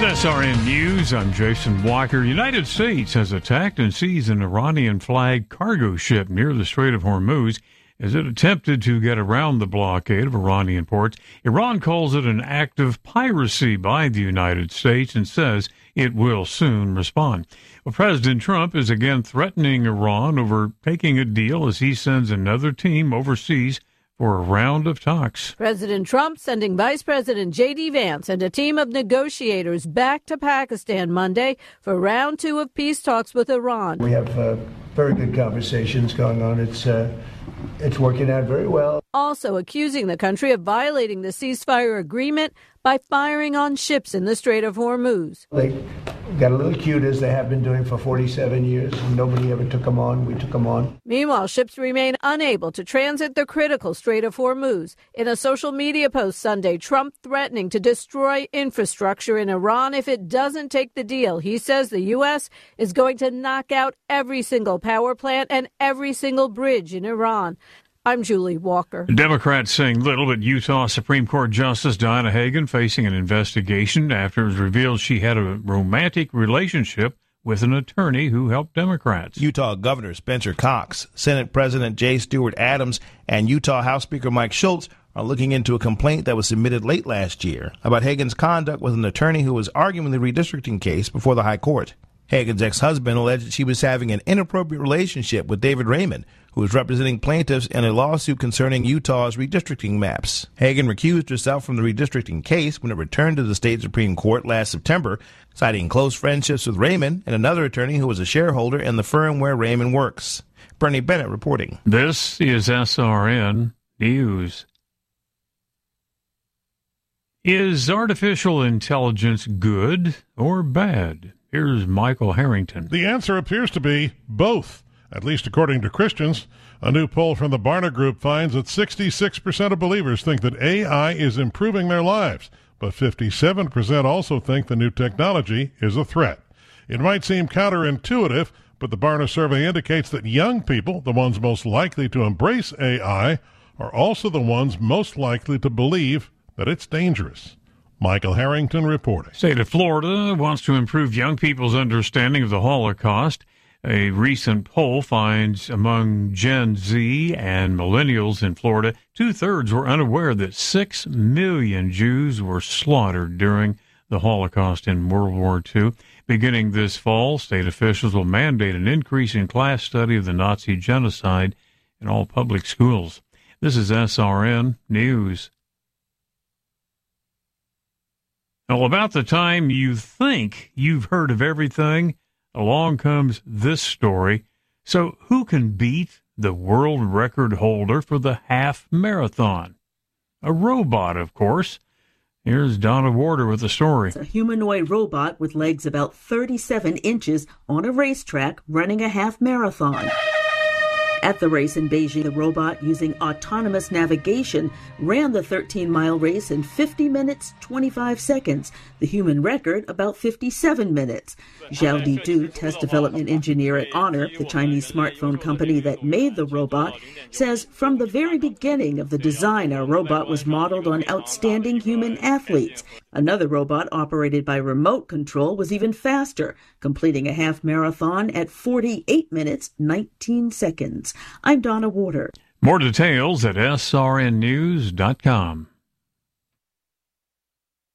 SRN News. I'm Jason Walker. United States has attacked and seized an Iranian flag cargo ship near the Strait of Hormuz as it attempted to get around the blockade of Iranian ports. Iran calls it an act of piracy by the United States and says it will soon respond. Well, President Trump is again threatening Iran over taking a deal as he sends another team overseas for a round of talks. President Trump sending Vice President J.D. Vance and a team of negotiators back to Pakistan Monday for round two of peace talks with Iran. We have very good conversations going on. It's working out very well. Also accusing the country of violating the ceasefire agreement by firing on ships in the Strait of Hormuz. They got a little cute, as they have been doing for 47 years, and nobody ever took them on. We took them on. Meanwhile, ships remain unable to transit the critical Strait of Hormuz. In a social media post Sunday, Trump threatening to destroy infrastructure in Iran if it doesn't take the deal. He says the U.S. is going to knock out every single power plant and every single bridge in Iran. I'm Julie Walker. Democrats saying little, but Utah Supreme Court Justice Donna Hagan facing an investigation after it was revealed she had a romantic relationship with an attorney who helped Democrats. Utah Governor Spencer Cox, Senate President J. Stewart Adams, and Utah House Speaker Mike Schultz are looking into a complaint that was submitted late last year about Hagan's conduct with an attorney who was arguing the redistricting case before the high court. Hagan's ex-husband alleged she was having an inappropriate relationship with David Raymond, who was representing plaintiffs in a lawsuit concerning Utah's redistricting maps. Hagan recused herself from the redistricting case when it returned to the state Supreme Court last September, citing close friendships with Raymond and another attorney who was a shareholder in the firm where Raymond works. Bernie Bennett reporting. This is SRN News. Is artificial intelligence good or bad? Here's Michael Harrington. The answer appears to be both, at least according to Christians. A new poll from the Barna Group finds that 66% of believers think that AI is improving their lives, but 57% also think the new technology is a threat. It might seem counterintuitive, but the Barna survey indicates that young people, the ones most likely to embrace AI, are also the ones most likely to believe that it's dangerous. Michael Harrington reporting. State of Florida wants to improve young people's understanding of the Holocaust. A recent poll finds among Gen Z and millennials in Florida, 2/3 were unaware that 6 million Jews were slaughtered during the Holocaust in World War II. Beginning this fall, state officials will mandate an increase in class study of the Nazi genocide in all public schools. This is SRN News. Well, about the time you think you've heard of everything, along comes this story. So who can beat the world record holder for the half marathon? A robot, of course. Here's Donna Warder with the story. It's a humanoid robot with legs about 37 inches on a racetrack running a half marathon. At the race in Beijing, the robot, using autonomous navigation, ran the 13-mile race in 50 minutes, 25 seconds. The human record, about 57 minutes. Zhao Didu, test development engineer at Honor, the Chinese smartphone company that made the robot, says from the very beginning of the design, our robot was modeled on outstanding human athletes. Another robot operated by remote control was even faster, completing a half marathon at 48 minutes, 19 seconds. I'm Donna Warder. More details at srnnews.com.